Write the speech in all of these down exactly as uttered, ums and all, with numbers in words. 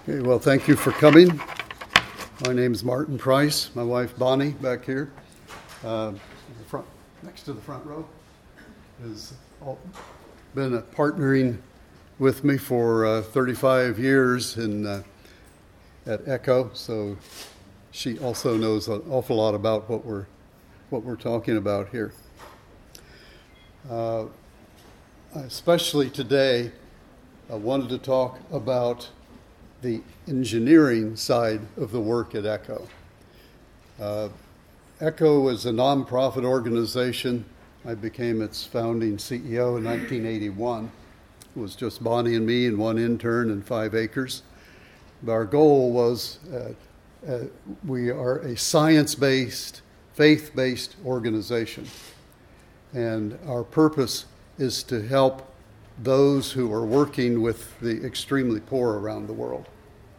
Okay, well, thank you for coming. My name is Martin Price. My wife Bonnie back here, uh, the front, next to the front row, has all been uh, partnering with me for uh, thirty-five years in uh, at Echo. So she also knows an awful lot about what we're what we're talking about here. Uh, especially today, I wanted to talk about the engineering side of the work at Echo. Uh, Echo is a nonprofit organization. I became its founding C E O in nineteen eighty-one. It was just Bonnie and me and one intern and five acres. But our goal was uh, uh, we are a science-based, faith-based organization. And our purpose is to help those who are working with the extremely poor around the world.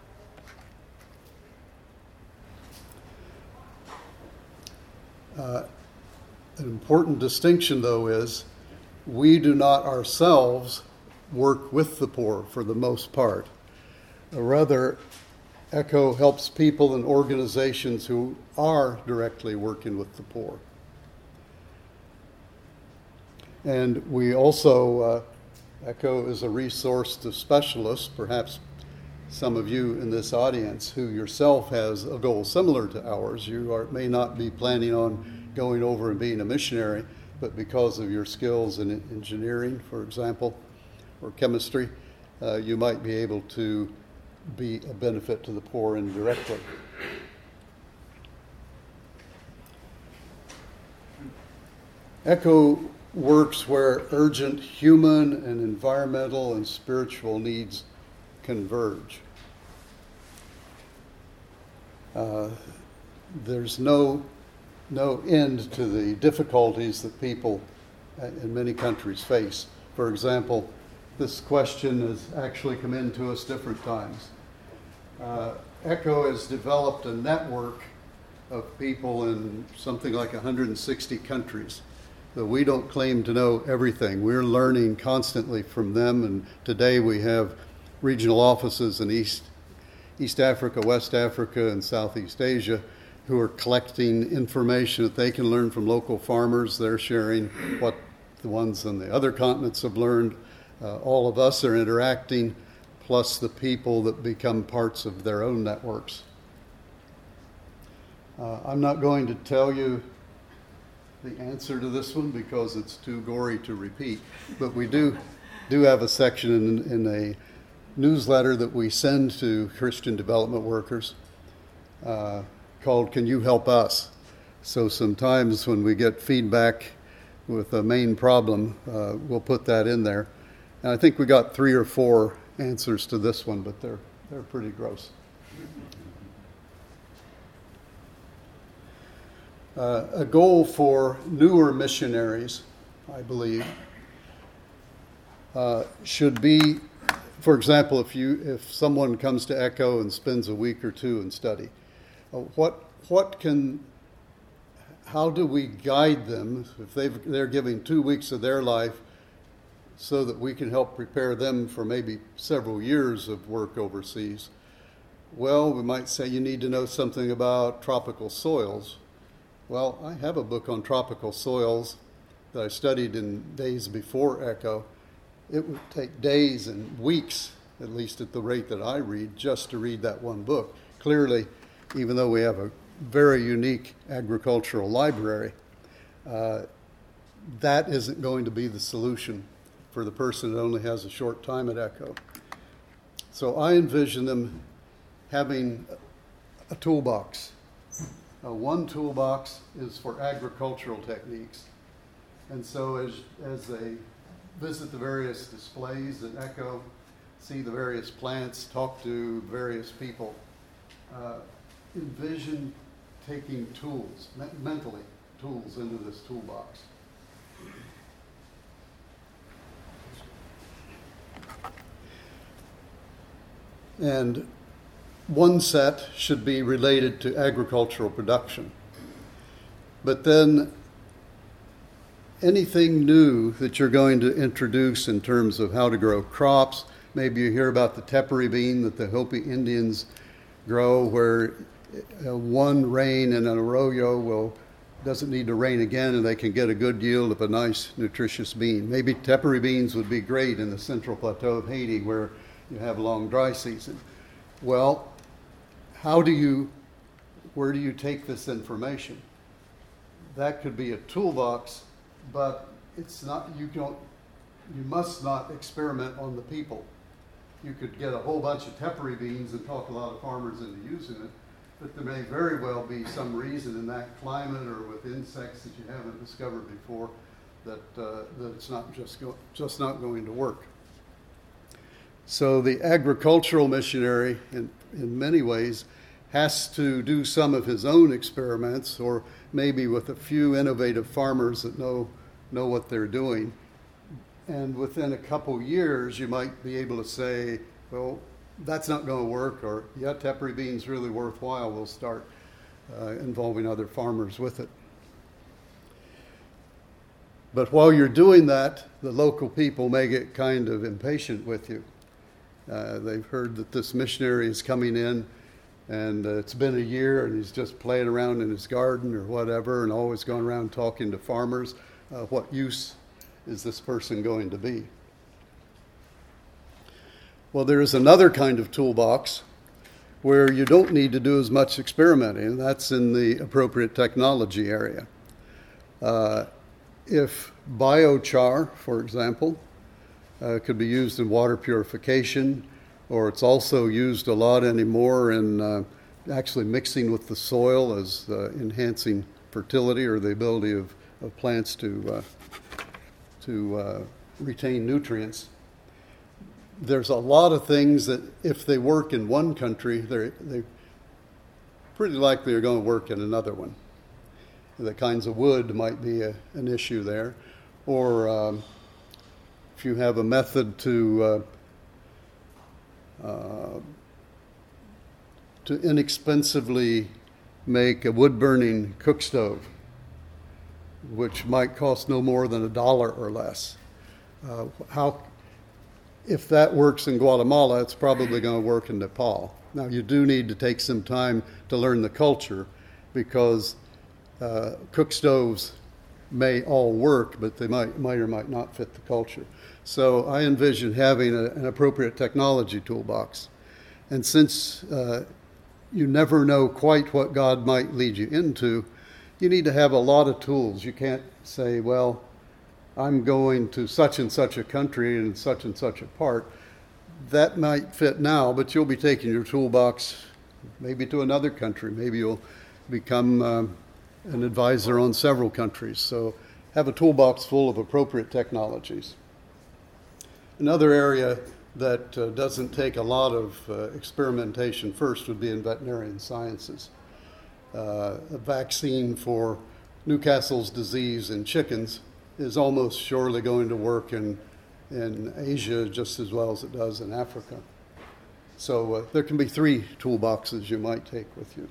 Uh, an important distinction, though, is we do not ourselves work with the poor for the most part. Uh, rather, Echo helps people and organizations who are directly working with the poor. And we also uh, Echo is a resource to specialists, perhaps some of you in this audience who yourself has a goal similar to ours. You are, may not be planning on going over and being a missionary, but because of your skills in engineering, for example, or chemistry, uh, you might be able to be a benefit to the poor indirectly. Echo works where urgent human and environmental and spiritual needs converge. Uh, there's no, no end to the difficulties that people in many countries face. For example, this question has actually come into us different times. Uh, Echo has developed a network of people in something like one hundred sixty countries. So we don't claim to know everything. We're learning constantly from them, and today we have regional offices in East, East Africa, West Africa, and Southeast Asia who are collecting information that they can learn from local farmers. They're sharing what the ones on the other continents have learned. Uh, all of us are interacting, plus the people that become parts of their own networks. Uh, I'm not going to tell you the answer to this one because it's too gory to repeat, but we do do have a section in, in a newsletter that we send to Christian development workers uh, called Can You Help Us? So sometimes when we get feedback with a main problem, uh, we'll put that in there. And I think we got three or four answers to this one, but they're they're pretty gross. Uh, a goal for newer missionaries, I believe, uh, should be, for example, if you if someone comes to Echo and spends a week or two in study, uh, what what can, how do we guide them if they've, they're giving two weeks of their life so that we can help prepare them for maybe several years of work overseas? Well, we might say you need to know something about tropical soils. Well, I have a book on tropical soils that I studied in days before Echo. It would take days and weeks, at least at the rate that I read, just to read that one book. Clearly, even though we have a very unique agricultural library, uh, that isn't going to be the solution for the person that only has a short time at Echo. So I envision them having a toolbox. Uh, one toolbox is for agricultural techniques. And so as, as they visit the various displays at Echo, see the various plants, talk to various people, uh, envision taking tools, me- mentally, tools into this toolbox. And one set should be related to agricultural production. But then anything new that you're going to introduce in terms of how to grow crops, Maybe you hear about the tepary bean that the Hopi Indians grow, where uh, one rain in an arroyo will doesn't need to rain again, and they can get a good yield of a nice, nutritious bean. Maybe tepary beans would be great in the central plateau of Haiti, where you have a long dry season. Well, how do you, where do you take this information? That could be a toolbox, but it's not, you don't, you must not experiment on the people. You could get a whole bunch of tepary beans and talk a lot of farmers into using it, but there may very well be some reason in that climate or with insects that you haven't discovered before that uh, that it's not just go, just not going to work. So the agricultural missionary, in, in many ways, has to do some of his own experiments, or maybe with a few innovative farmers that know know what they're doing. And within a couple years, you might be able to say, well, that's not going to work, or yeah, tepary bean's really worthwhile. We'll start uh, involving other farmers with it. But while you're doing that, the local people may get kind of impatient with you. Uh, they've heard that this missionary is coming in, and uh, it's been a year, and he's just playing around in his garden or whatever, and always going around talking to farmers. Uh, what use is this person going to be? Well, there is another kind of toolbox where you don't need to do as much experimenting, and that's in the appropriate technology area. Uh, if biochar, for example, uh, could be used in water purification, or it's also used a lot anymore in uh, actually mixing with the soil as uh, enhancing fertility or the ability of, of plants to, uh, to uh, retain nutrients. There's a lot of things that if they work in one country, they're, they pretty likely are going to work in another one. The kinds of wood might be a, an issue there. Or um, if you have a method to uh, uh, to inexpensively make a wood-burning cook stove, which might cost no more than a dollar or less. Uh, how If that works in Guatemala, it's probably going to work in Nepal. Now, you do need to take some time to learn the culture, because uh, cook stoves may all work, but they might, might or might not fit the culture. So I envision having a, an appropriate technology toolbox. And since uh, you never know quite what God might lead you into, you need to have a lot of tools. You can't say, well, I'm going to such and such a country and such and such a part. That might fit now, but you'll be taking your toolbox maybe to another country. Maybe you'll become uh, an advisor on several countries. So have a toolbox full of appropriate technologies. Another area that uh, doesn't take a lot of uh, experimentation first would be in veterinarian sciences. Uh, a vaccine for Newcastle's disease in chickens is almost surely going to work in, in Asia just as well as it does in Africa. So uh, there can be three toolboxes you might take with you.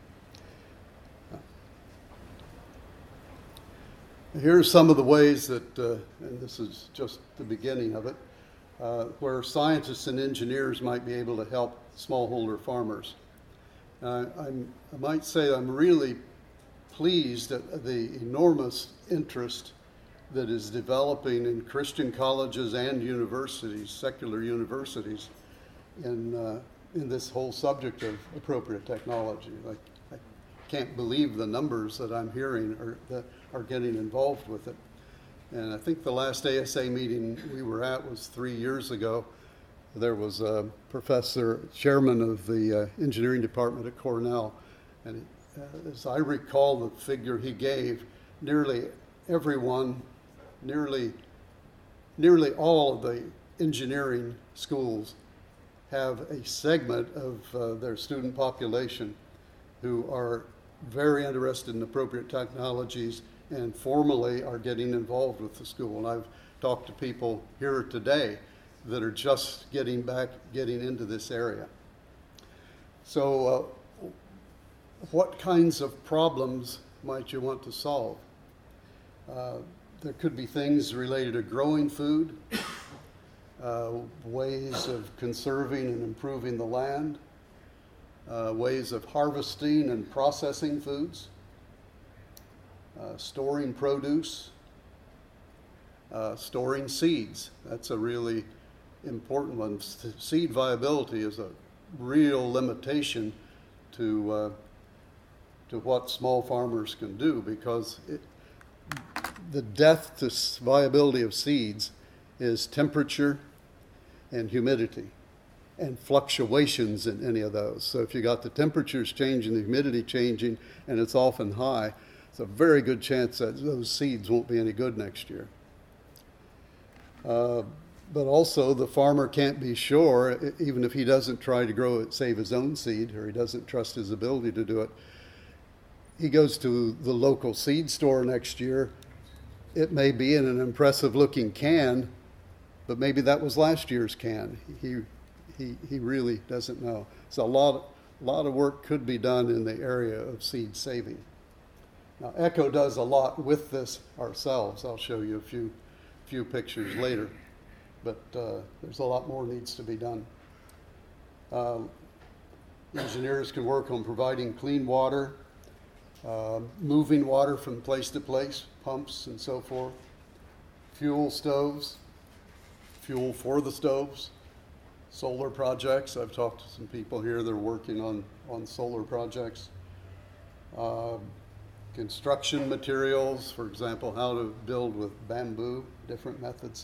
Here are some of the ways that, uh, and this is just the beginning of it, uh, where scientists and engineers might be able to help smallholder farmers. Uh, I'm, I might say I'm really pleased at the enormous interest that is developing in Christian colleges and universities, secular universities, in uh, in this whole subject of appropriate technology. Like, I can't believe the numbers that I'm hearing are, that are getting involved with it. And I think the last A S A meeting we were at was three years ago. There was a professor, chairman of the uh, engineering department at Cornell, and uh, as I recall the figure he gave, nearly everyone, nearly, nearly all of the engineering schools have a segment of uh, their student population who are very interested in appropriate technologies and formally are getting involved with the school. And I've talked to people here today that are just getting back, getting into this area. So uh, what kinds of problems might you want to solve? Uh, there could be things related to growing food. uh, ways of conserving and improving the land, uh, ways of harvesting and processing foods, uh, storing produce, uh, storing seeds. That's a really important one. Seed viability is a real limitation to uh, to what small farmers can do, because it, the death to viability of seeds is temperature and humidity and fluctuations in any of those. So if you got the temperatures changing, the humidity changing, and it's often high, it's a very good chance that those seeds won't be any good next year. Uh, but also the farmer can't be sure, even if he doesn't try to grow it, save his own seed, or he doesn't trust his ability to do it. He goes to the local seed store next year. It may be in an impressive looking can, but maybe that was last year's can. He he he really doesn't know. So a lot a lot of work could be done in the area of seed saving. Now ECHO does a lot with this ourselves. I'll show you a few few pictures later, but uh, there's a lot more needs to be done. Uh, engineers can work on providing clean water, Uh, moving water from place to place, pumps and so forth, fuel stoves, fuel for the stoves, solar projects. I've talked to some people here that are working on, on solar projects. Uh, construction materials, for example, how to build with bamboo, different methods.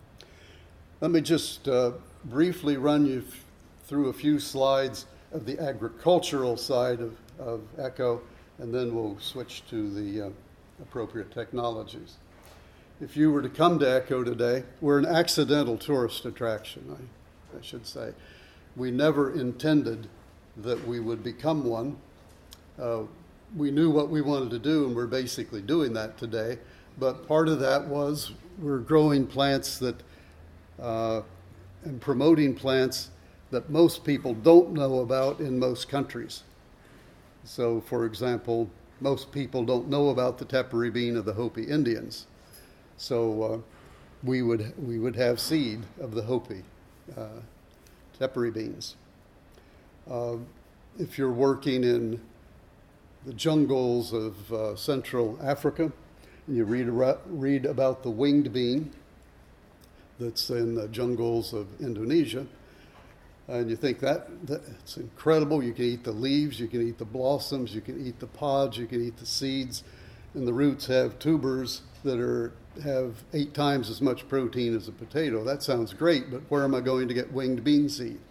Let me just uh, briefly run you f- through a few slides of the agricultural side of, of ECHO, and then we'll switch to the uh, appropriate technologies. If you were to come to ECHO today, we're an accidental tourist attraction, I, I should say. We never intended that we would become one. Uh, we knew what we wanted to do, and we're basically doing that today. But part of that was we're growing plants that uh, and promoting plants that most people don't know about in most countries. So, for example, most people don't know about the Tepary bean of the Hopi Indians. So uh, we would we would have seed of the Hopi uh, Tepary beans. Uh, if you're working in the jungles of uh, Central Africa, and you read read about the winged bean that's in the jungles of Indonesia, and you think that that's incredible. You can eat the leaves, you can eat the blossoms, you can eat the pods, you can eat the seeds, and the roots have tubers that are have eight times as much protein as a potato. That sounds great, but where am I going to get winged bean seed?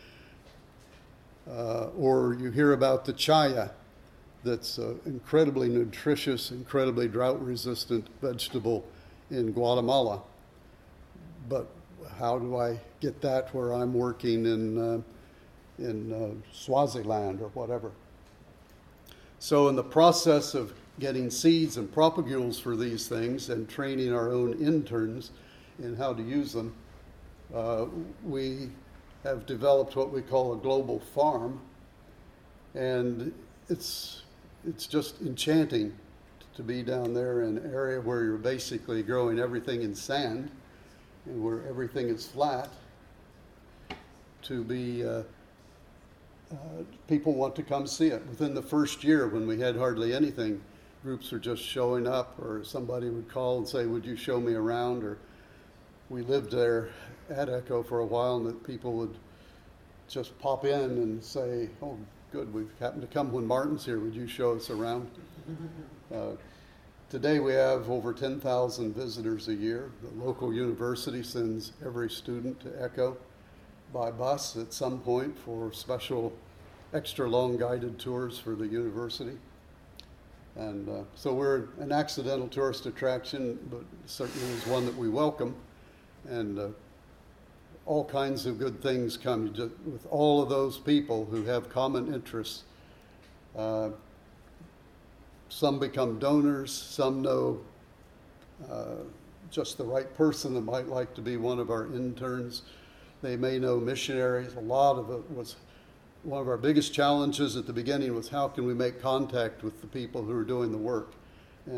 Uh, or you hear about the chaya, that's an incredibly nutritious, incredibly drought-resistant vegetable in Guatemala. But how do I get that where I'm working in uh, in uh, Swaziland or whatever? So in the process of getting seeds and propagules for these things and training our own interns in how to use them, uh, we have developed what we call a global farm, and it's it's just enchanting to be down there in an area where you're basically growing everything in sand and where everything is flat. To be, uh, uh, people want to come see it. Within the first year, when we had hardly anything, groups are just showing up, or somebody would call and say, would you show me around? Or we lived there at ECHO for a while, and that people would just pop in and say, oh, good, we've happened to come when Martin's here, would you show us around? Uh, today we have over ten thousand visitors a year. The local university sends every student to ECHO by bus at some point for special extra long guided tours for the university. And uh, so we're an accidental tourist attraction, but certainly is one that we welcome. And uh, all kinds of good things come just with all of those people who have common interests. Uh, some become donors, some know uh, just the right person that might like to be one of our interns. They may know missionaries. A lot of it was, one of our biggest challenges at the beginning was how can we make contact with the people who are doing the work. And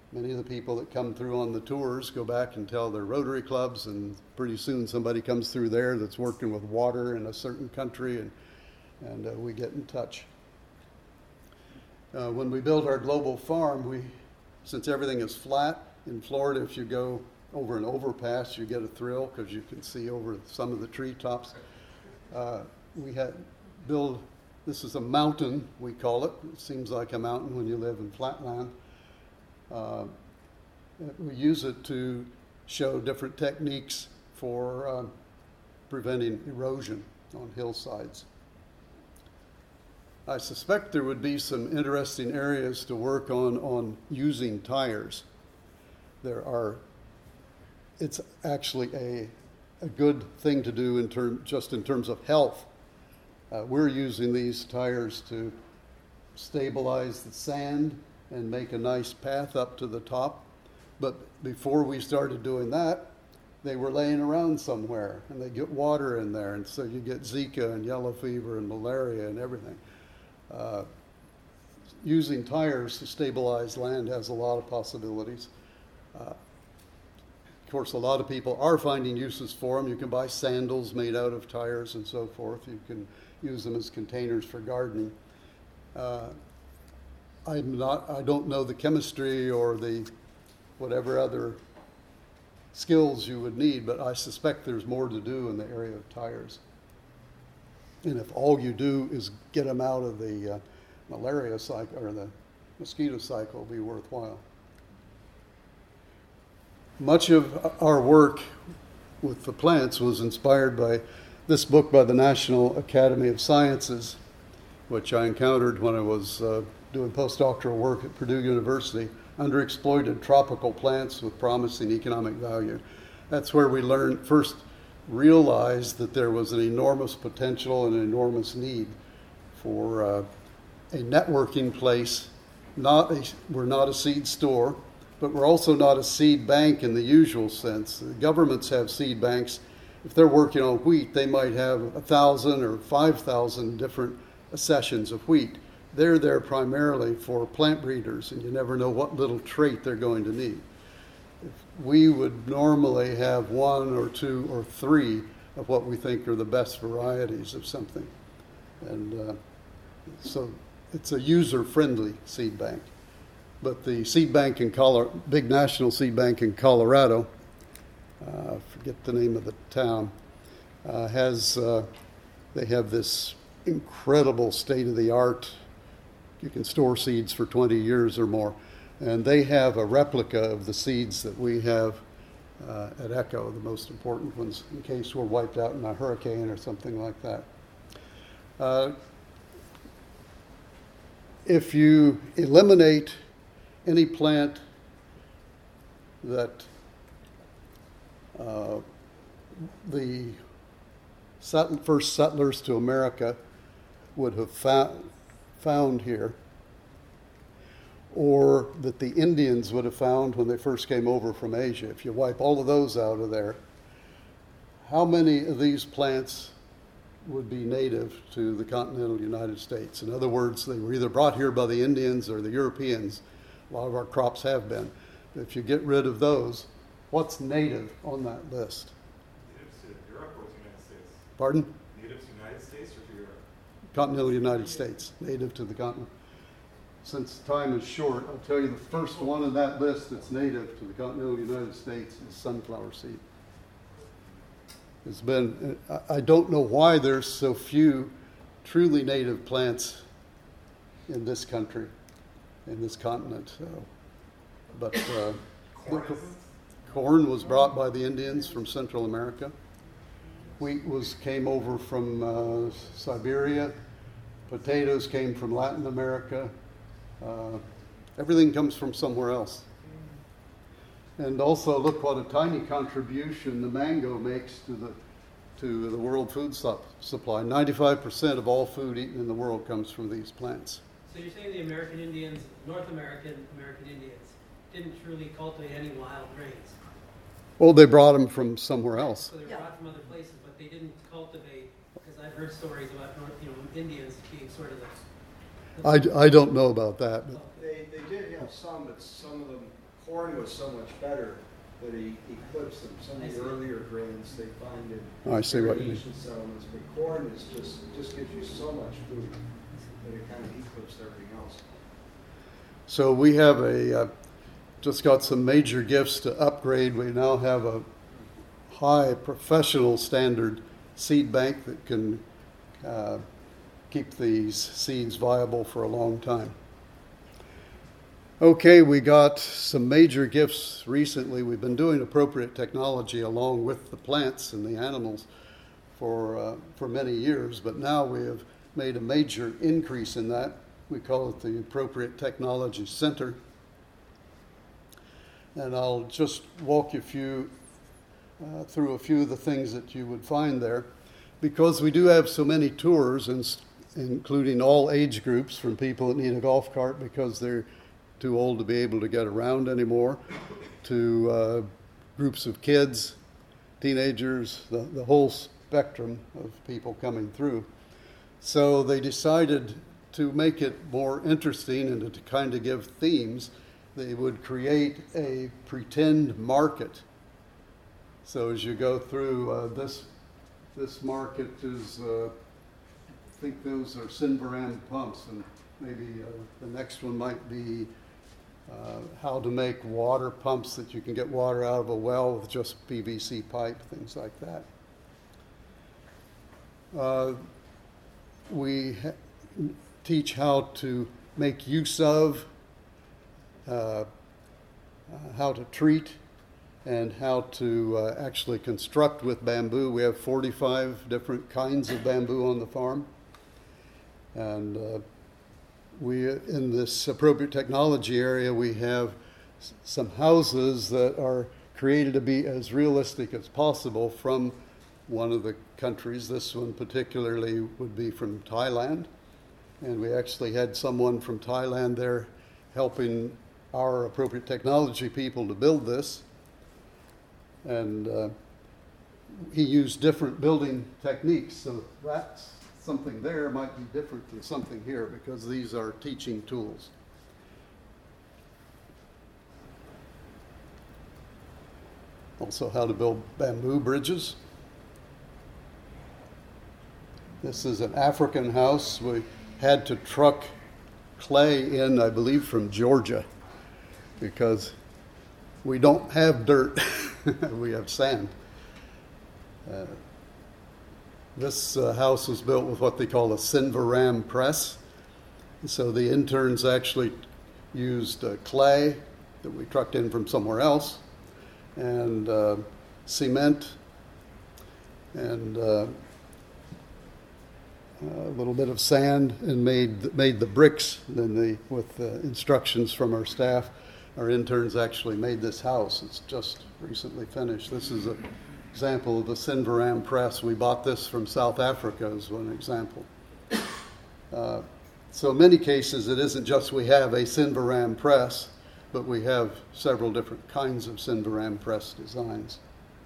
Many of the people that come through on the tours go back and tell their Rotary clubs, and pretty soon somebody comes through there that's working with water in a certain country, and, and uh, we get in touch. Uh, when we built our global farm, we, since everything is flat in Florida, if you go over an overpass, you get a thrill because you can see over some of the treetops. Uh, we had build, this is a mountain, we call it. It seems like a mountain when you live in flatland. Uh, we use it to show different techniques for uh, preventing erosion on hillsides. I suspect there would be some interesting areas to work on on using tires. There are, it's actually a, a good thing to do in term, just in terms of health. Uh, we're using these tires to stabilize the sand and make a nice path up to the top. But before we started doing that, they were laying around somewhere, and they get water in there, and so you get Zika and yellow fever and malaria and everything. Uh, using tires to stabilize land has a lot of possibilities. Uh, of course, a lot of people are finding uses for them. You can buy sandals made out of tires and so forth. You can use them as containers for gardening. Uh, I'm not, I don't know the chemistry or the whatever other skills you would need, but I suspect there's more to do in the area of tires. And if all you do is get them out of the uh, malaria cycle or the mosquito cycle, it'll be worthwhile. Much of our work with the plants was inspired by this book by the National Academy of Sciences, which I encountered when I was uh, doing postdoctoral work at Purdue University, Underexploited Tropical Plants with Promising Economic Value. That's where we learned, first realized that there was an enormous potential and an enormous need for uh, a networking place. Not a, we're not a seed store, but we're also not a seed bank in the usual sense. The governments have seed banks. If they're working on wheat, they might have a thousand or five thousand different accessions of wheat. They're there primarily for plant breeders, and you never know what little trait they're going to need. We would normally have one or two or three of what we think are the best varieties of something. And uh, so it's a user-friendly seed bank. But the seed bank in Colorado, big national seed bank in Colorado, uh, forget the name of the town, uh, has, uh, they have this incredible state-of-the-art, you can store seeds for twenty years or more. And they have a replica of the seeds that we have uh, at Echo, the most important ones, in case we're wiped out in a hurricane or something like that. Uh, if you eliminate any plant that uh, the set- first settlers to America would have found, found here, or that the Indians would have found when they first came over from Asia. If you wipe all of those out of there, how many of these plants would be native to the continental United States? In other words, they were either brought here by the Indians or the Europeans. A lot of our crops have been. If you get rid of those, what's native on that list? Natives to Europe or to the United States? Pardon? Natives to the United States or to Europe? Continental United States, native to the continent. Since time is short, I'll tell you the first one on that list that's native to the continental United States is sunflower seed. It's been, I don't know why there's so few truly native plants in this country, in this continent. Uh, but uh, Corn, corn was brought by the Indians from Central America. Wheat was came over from uh, Siberia. Potatoes came from Latin America. Uh, everything comes from somewhere else. And also, look what a tiny contribution the mango makes to the to the world food su- supply. ninety-five percent of all food eaten in the world comes from these plants. So you're saying the American Indians, North American American Indians, didn't truly cultivate any wild grains? Well, they brought them from somewhere else. So they were Yeah. brought from other places, but they didn't cultivate, because I've heard stories about North, you know, Indians being sort of the... I, I don't know about that. But They, they did have some, but some of them corn was so much better that he eclipsed them. Some I of see. the earlier grains they find in Oh, I see what you mean. irrigation settlements, but corn is just, just gives you so much food that it kind of eclipsed everything else. So we have a, uh, just got some major gifts to upgrade. We now have a high professional standard seed bank that can uh, keep these seeds viable for a long time. Okay, we got some major gifts recently. We've been doing appropriate technology along with the plants and the animals for uh, for many years, but now we have made a major increase in that. We call it the Appropriate Technology Center. And I'll just walk you few, uh, through a few of the things that you would find there. Because we do have so many tours, and, including all age groups, from people that need a golf cart because they're too old to be able to get around anymore, to uh, groups of kids, teenagers, the, the whole spectrum of people coming through. So they decided to make it more interesting and to kind of give themes. They would create a pretend market. So as you go through, uh, this this market is, uh, I think those are Sinvaram pumps, and maybe uh, the next one might be uh, how to make water pumps that you can get water out of a well with just P V C pipe, things like that. Uh, we ha- teach how to make use of, uh, uh, how to treat, and how to uh, actually construct with bamboo. We have forty-five different kinds of bamboo on the farm. And uh, we, in this appropriate technology area, we have s- some houses that are created to be as realistic as possible from one of the countries. This one particularly would be from Thailand. And we actually had someone from Thailand there helping our appropriate technology people to build this. And uh, he used different building techniques. So that's something there might be different than something here because these are teaching tools. Also how to build bamboo bridges. This is an African house. We had to truck clay in, I believe, from Georgia because we don't have dirt. We have sand. Uh, this uh, house was built with what they call a Sinvaram press. So the interns actually used uh, clay that we trucked in from somewhere else, and uh, cement, and uh, a little bit of sand, and made made the bricks. Then the with uh, instructions from our staff, our interns actually made this house. It's just recently finished. This is an example of the Sinvaram press. We bought this from South Africa as one example. Uh, so in many cases, it isn't just we have a Sinvaram press, but we have several different kinds of Sinvaram press designs.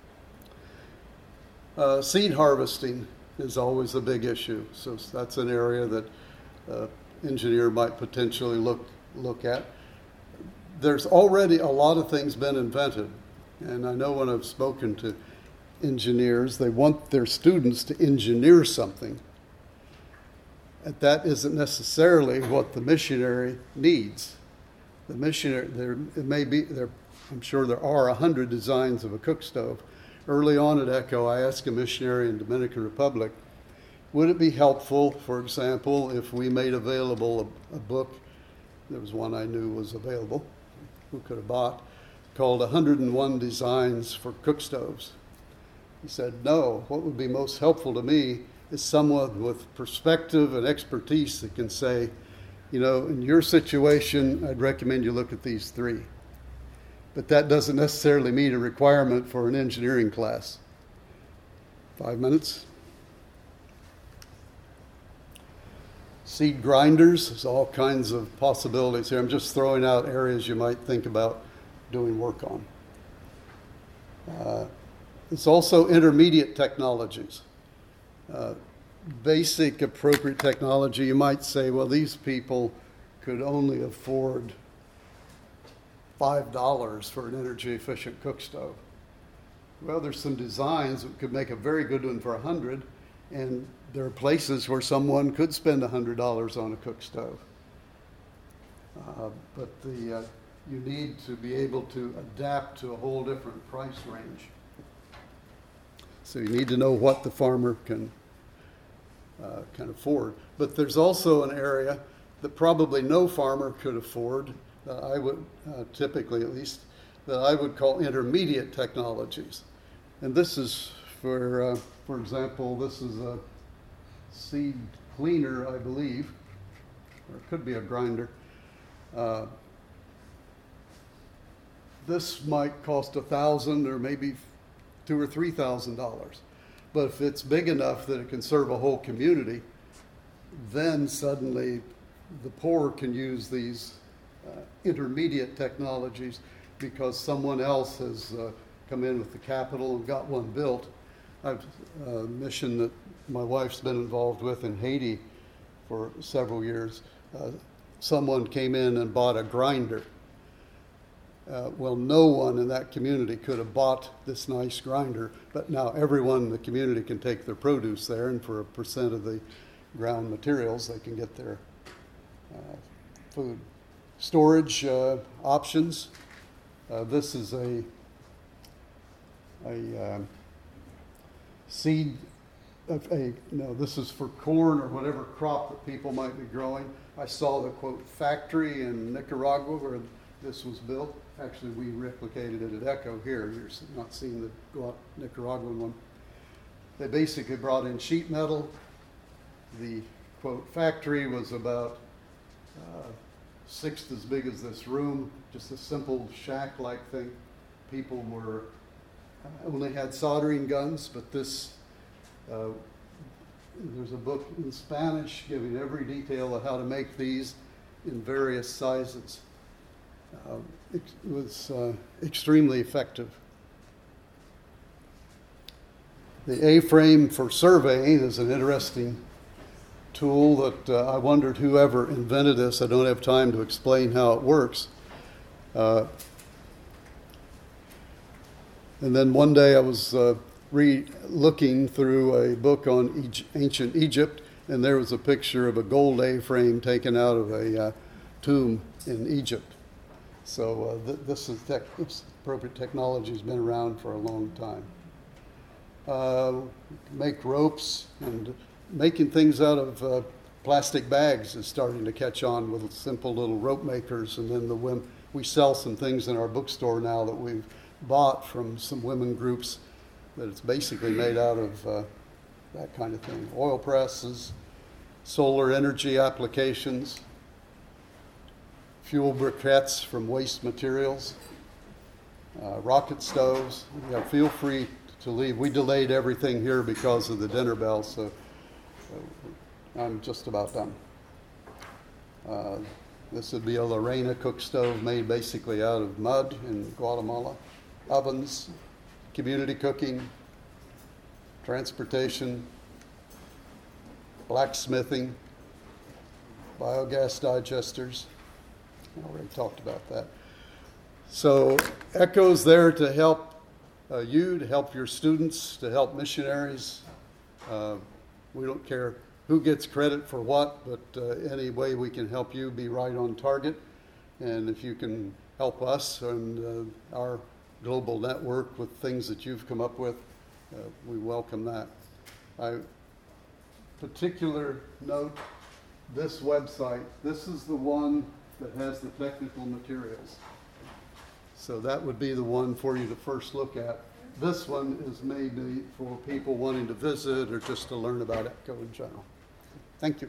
Uh, seed harvesting is always a big issue. So that's an area that uh, engineer might potentially look look at. There's already a lot of things been invented. And I know when I've spoken to engineers, they want their students to engineer something. And that isn't necessarily what the missionary needs. The missionary, there it may be, there, I'm sure there are a hundred designs of a cook stove. Early on at ECHO, I asked a missionary in Dominican Republic, would it be helpful, for example, if we made available a, a book, there was one I knew was available, who could have bought, called one hundred and one Designs for Cook Stoves. He said, no, what would be most helpful to me is someone with perspective and expertise that can say, you know, in your situation, I'd recommend you look at these three. But that doesn't necessarily meet a requirement for an engineering class. Five minutes. Seed grinders, there's all kinds of possibilities here. I'm just throwing out areas you might think about doing work on. Uh, it's also intermediate technologies. Uh, basic appropriate technology, you might say, well, these people could only afford five dollars for an energy efficient cook stove. Well, there's some designs that could make a very good one for a hundred, and there are places where someone could spend a hundred dollars on a cook stove. Uh, but the uh, you need to be able to adapt to a whole different price range. So you need to know what the farmer can uh, can afford. But there's also an area that probably no farmer could afford, uh, I would uh, typically at least, that I would call intermediate technologies. And this is for, uh, for example, this is a seed cleaner, I believe, or it could be a grinder. Uh, this might cost a thousand or maybe two or three thousand dollars. But if it's big enough that it can serve a whole community, then suddenly the poor can use these uh, intermediate technologies because someone else has uh, come in with the capital and got one built. I've a mission that my wife's been involved with in Haiti for several years. Uh, someone came in and bought a grinder. Uh, well, no one in that community could have bought this nice grinder, but now everyone in the community can take their produce there, and for a percent of the ground materials, they can get their uh, food. Storage uh, options. Uh, this is a, a um, seed, of a, no, this is for corn or whatever crop that people might be growing. I saw the, quote, factory in Nicaragua where this was built. Actually, we replicated it at Echo here. You're not seeing the Nicaraguan one. They basically brought in sheet metal. The, quote, factory was about uh, sixth as big as this room, just a simple shack-like thing. People were, uh, only had soldering guns, but this, uh, there's a book in Spanish giving every detail of how to make these in various sizes. Uh, it was uh, extremely effective. The A-frame for surveying is an interesting tool that uh, I wondered whoever invented this. I don't have time to explain how it works. Uh, and then one day I was uh, re- looking through a book on e- ancient Egypt, and there was a picture of a gold A-frame taken out of a uh, tomb in Egypt. So uh, th- this is tech- this appropriate technology has been around for a long time. Uh, make ropes, and making things out of uh, plastic bags is starting to catch on with simple little rope makers. And then the women, we sell some things in our bookstore now that we've bought from some women groups that it's basically made out of uh, that kind of thing. Oil presses, solar energy applications, fuel briquettes from waste materials, uh, rocket stoves. Yeah, feel free to leave. We delayed everything here because of the dinner bell, so, so I'm just about done. Uh, this would be a Lorena cook stove made basically out of mud in Guatemala. Ovens, community cooking, transportation, blacksmithing, biogas digesters. I already talked about that. So Echo's there to help uh, you, to help your students, to help missionaries. Uh, we don't care who gets credit for what, but uh, any way we can help you be right on target. And if you can help us and uh, our global network with things that you've come up with, uh, we welcome that. I particular note this website. This is the one that has the technical materials. So that would be the one for you to first look at. This one is maybe for people wanting to visit or just to learn about Echo in general. Thank you.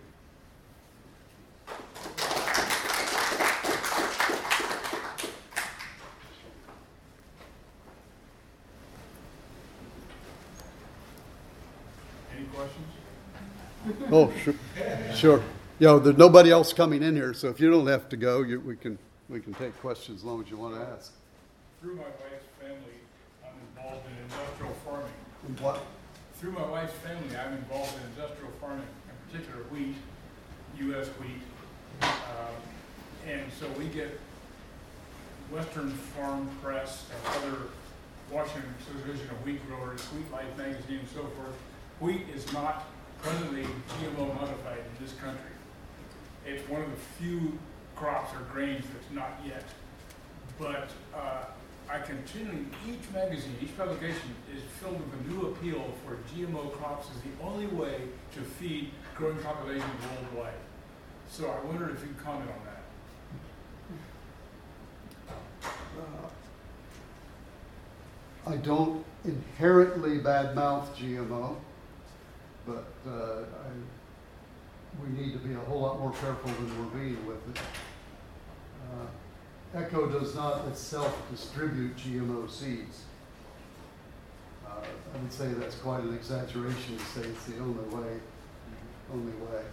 Any questions? Oh, sure. Sure. Yeah, there's nobody else coming in here, so if you don't have to go, you, we can we can take questions as long as you want to ask. Through my wife's family, I'm involved in industrial farming. And what? Through my wife's family, I'm involved in industrial farming, in particular wheat, U S wheat. Uh, and so we get Western Farm Press and other Washington Association of Wheat Growers, Wheat Life magazine and so forth, wheat is not presently G M O modified in this country. It's one of the few crops or grains that's not yet. But uh, I continually, each magazine, each publication is filled with a new appeal for G M O crops as the only way to feed growing populations worldwide. So I wondered if you'd comment on that. I don't inherently badmouth G M O, but uh, I, we need to be a whole lot more careful than we're being with it. Uh, ECHO does not itself distribute G M O seeds. Uh, I would say that's quite an exaggeration to say it's the only way. Only way.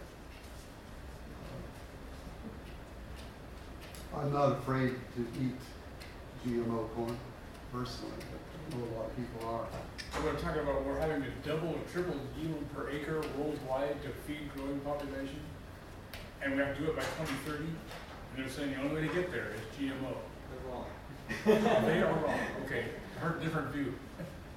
Uh, I'm not afraid to eat G M O corn personally, but I know a lot of people are. So we're talking about we're having to double or triple yield per acre worldwide to feed growing population, and we have to do it by twenty thirty. And they're saying the only way to get there is G M O. They're wrong. They are wrong. Okay, I heard a different view.